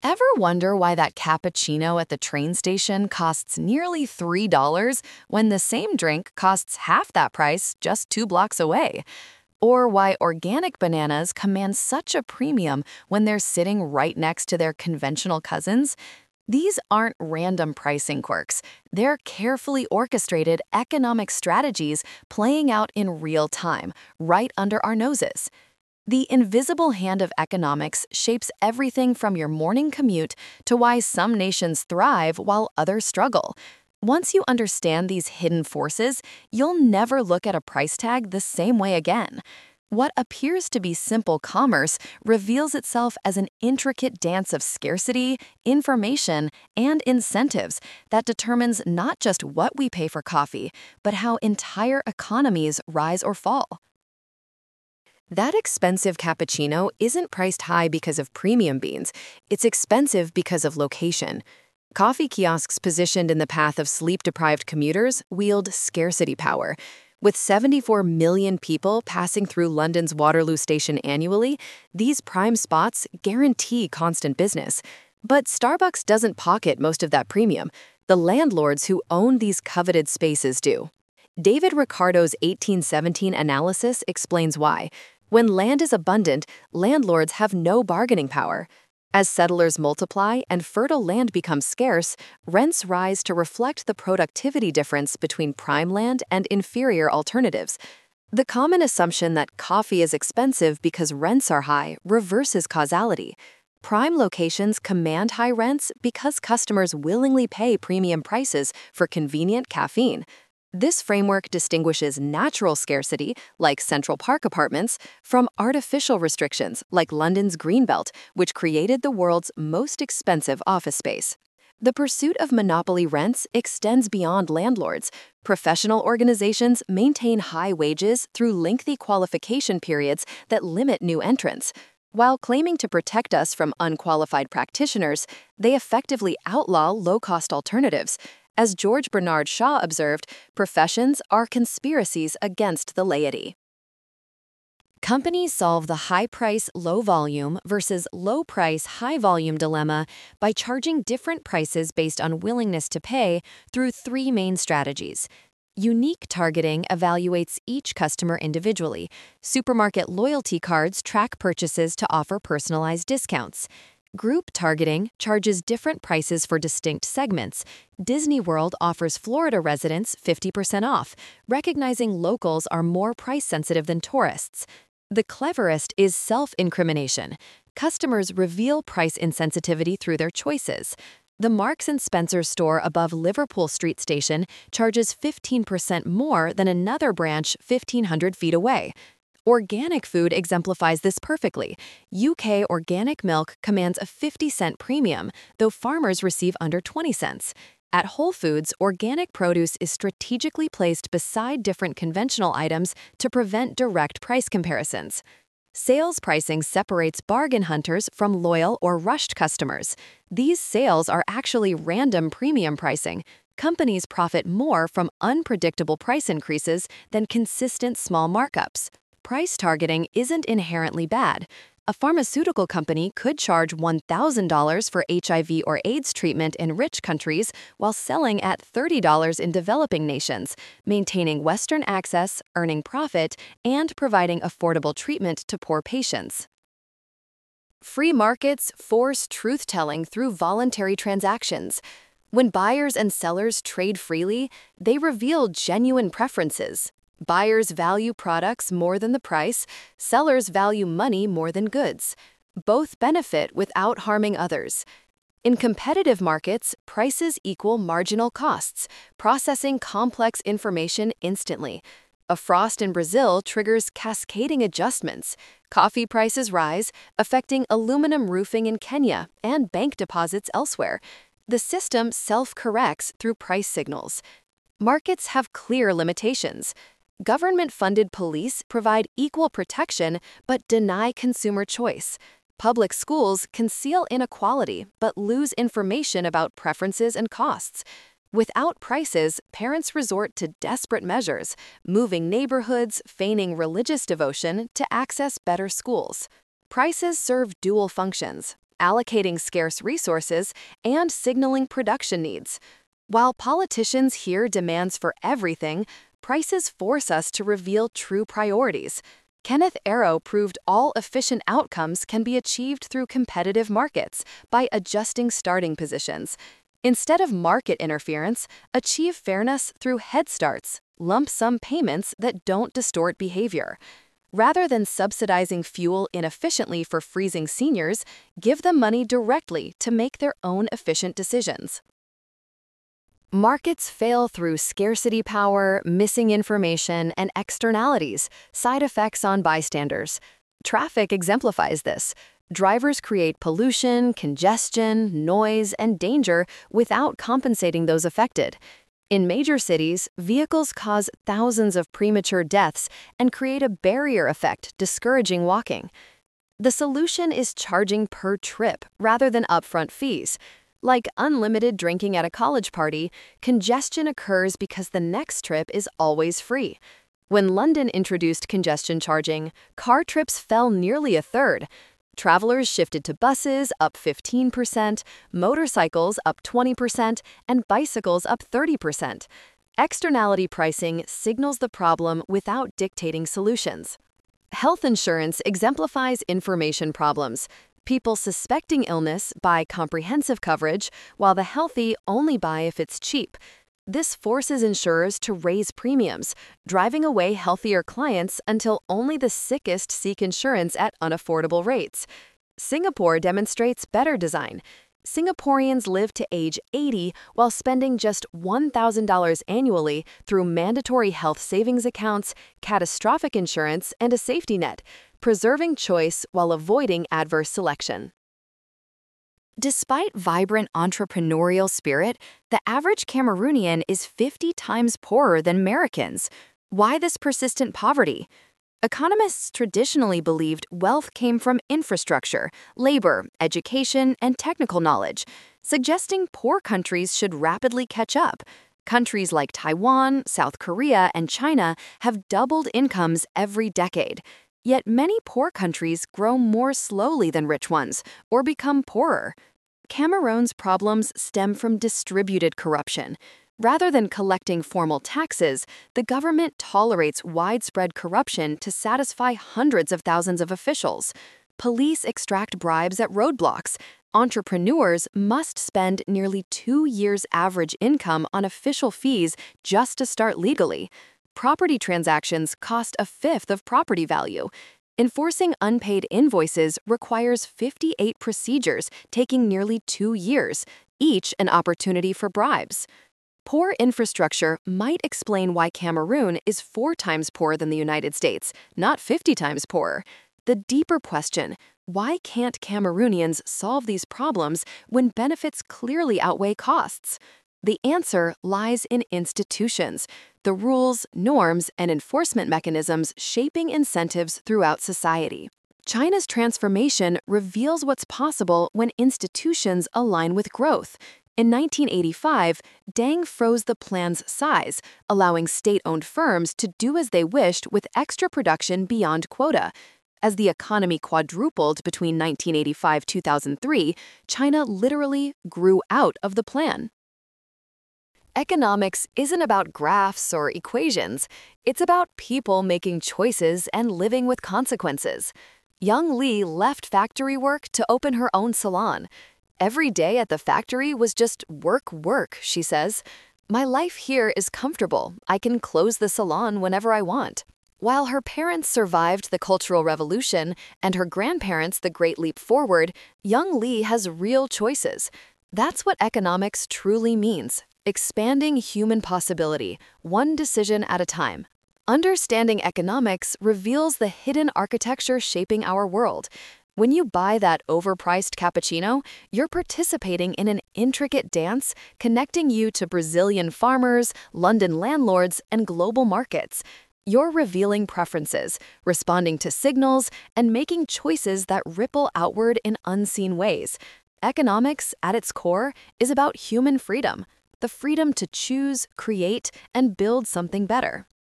Ever wonder why that cappuccino at the train station costs nearly $3 when the same drink costs half that price just 2 blocks away? Or why organic bananas command such a premium when they're sitting right next to their conventional cousins? These aren't random pricing quirks. They're carefully orchestrated economic strategies playing out in real time, right under our noses. The invisible hand of economics shapes everything from your morning commute to why some nations thrive while others struggle. Once you understand these hidden forces, you'll never look at a price tag the same way again. What appears to be simple commerce reveals itself as an intricate dance of scarcity, information, and incentives that determines not just what we pay for coffee, but how entire economies rise or fall. That expensive cappuccino isn't priced high because of premium beans. It's expensive because of location. Coffee kiosks positioned in the path of sleep-deprived commuters wield scarcity power. With 74 million people passing through London's Waterloo Station annually, these prime spots guarantee constant business. But Starbucks doesn't pocket most of that premium. The landlords who own these coveted spaces do. David Ricardo's 1817 analysis explains why. When land is abundant, landlords have no bargaining power. As settlers multiply and fertile land becomes scarce, rents rise to reflect the productivity difference between prime land and inferior alternatives. The common assumption that coffee is expensive because rents are high reverses causality. Prime locations command high rents because customers willingly pay premium prices for convenient caffeine. This framework distinguishes natural scarcity, like Central Park apartments, from artificial restrictions, like London's Greenbelt, which created the world's most expensive office space. The pursuit of monopoly rents extends beyond landlords. Professional organizations maintain high wages through lengthy qualification periods that limit new entrants. While claiming to protect us from unqualified practitioners, they effectively outlaw low-cost alternatives. As George Bernard Shaw observed, professions are conspiracies against the laity. Companies solve the high-price, low-volume versus low-price, high-volume dilemma by charging different prices based on willingness to pay through three main strategies. Unique targeting evaluates each customer individually. Supermarket loyalty cards track purchases to offer personalized discounts. Group targeting charges different prices for distinct segments. Disney World offers Florida residents 50% off, recognizing locals are more price-sensitive than tourists. The cleverest is self-incrimination. Customers reveal price insensitivity through their choices. The Marks & Spencer store above Liverpool Street Station charges 15% more than another branch 1,500 feet away. Organic food exemplifies this perfectly. UK organic milk commands a 50-cent premium, though farmers receive under 20 cents. At Whole Foods, organic produce is strategically placed beside different conventional items to prevent direct price comparisons. Sales pricing separates bargain hunters from loyal or rushed customers. These sales are actually random premium pricing. Companies profit more from unpredictable price increases than consistent small markups. Price targeting isn't inherently bad. A pharmaceutical company could charge $1,000 for HIV or AIDS treatment in rich countries while selling at $30 in developing nations, maintaining Western access, earning profit, and providing affordable treatment to poor patients. Free markets force truth-telling through voluntary transactions. When buyers and sellers trade freely, they reveal genuine preferences. Buyers value products more than the price, sellers value money more than goods. Both benefit without harming others. In competitive markets, prices equal marginal costs, processing complex information instantly. A frost in Brazil triggers cascading adjustments. Coffee prices rise, affecting aluminum roofing in Kenya and bank deposits elsewhere. The system self-corrects through price signals. Markets have clear limitations. Government-funded police provide equal protection but deny consumer choice. Public schools conceal inequality but lose information about preferences and costs. Without prices, parents resort to desperate measures, moving neighborhoods, feigning religious devotion to access better schools. Prices serve dual functions. allocating scarce resources, and signaling production needs. While politicians hear demands for everything, prices force us to reveal true priorities. Kenneth Arrow proved all efficient outcomes can be achieved through competitive markets by adjusting starting positions. Instead of market interference, achieve fairness through head starts, lump sum payments that don't distort behavior. Rather than subsidizing fuel inefficiently for freezing seniors, give them money directly to make their own efficient decisions. Markets fail through scarcity power, missing information, and externalities, side effects on bystanders. Traffic exemplifies this. Drivers create pollution, congestion, noise, and danger without compensating those affected. In major cities, vehicles cause thousands of premature deaths and create a barrier effect, discouraging walking. The solution is charging per trip rather than upfront fees. Like unlimited drinking at a college party, congestion occurs because the next trip is always free. When London introduced congestion charging, car trips fell nearly a third. Travelers shifted to buses, up 15%, motorcycles up 20%, and bicycles up 30%. Externality pricing signals the problem without dictating solutions. Health insurance exemplifies information problems. People suspecting illness buy comprehensive coverage, while the healthy only buy if it's cheap. This forces insurers to raise premiums, driving away healthier clients until only the sickest seek insurance at unaffordable rates. Singapore demonstrates better design. Singaporeans live to age 80 while spending just $1,000 annually through mandatory health savings accounts, catastrophic insurance, and a safety net, preserving choice while avoiding adverse selection. Despite vibrant entrepreneurial spirit, the average Cameroonian is 50 times poorer than Americans. Why this persistent poverty? Economists traditionally believed wealth came from infrastructure, labor, education, and technical knowledge, suggesting poor countries should rapidly catch up. Countries like Taiwan, South Korea, and China have doubled incomes every decade. Yet many poor countries grow more slowly than rich ones, or become poorer. Cameroon's problems stem from distributed corruption. Rather than collecting formal taxes, the government tolerates widespread corruption to satisfy hundreds of thousands of officials. Police extract bribes at roadblocks. Entrepreneurs must spend nearly 2 years' average income on official fees just to start legally. Property transactions cost a fifth of property value. Enforcing unpaid invoices requires 58 procedures taking nearly 2 years, each an opportunity for bribes. Poor infrastructure might explain why Cameroon is 4 times poorer than the United States, not 50 times poorer. The deeper question, why can't Cameroonians solve these problems when benefits clearly outweigh costs? The answer lies in institutions, the rules, norms, and enforcement mechanisms shaping incentives throughout society. China's transformation reveals what's possible when institutions align with growth. In 1985, Deng froze the plan's size, allowing state-owned firms to do as they wished with extra production beyond quota. As the economy quadrupled between 1985-2003, China literally grew out of the plan. Economics isn't about graphs or equations. It's about people making choices and living with consequences. Young Lee left factory work to open her own salon. Every day at the factory was just work, she says. My life here is comfortable. I can close the salon whenever I want. While her parents survived the Cultural Revolution and her grandparents the Great Leap Forward, young Lee has real choices. That's what economics truly means. Expanding human possibility, one decision at a time. Understanding economics reveals the hidden architecture shaping our world. When you buy that overpriced cappuccino, you're participating in an intricate dance connecting you to Brazilian farmers, London landlords, and global markets. You're revealing preferences, responding to signals, and making choices that ripple outward in unseen ways. Economics, at its core, is about human freedom. The freedom to choose, create, and build something better.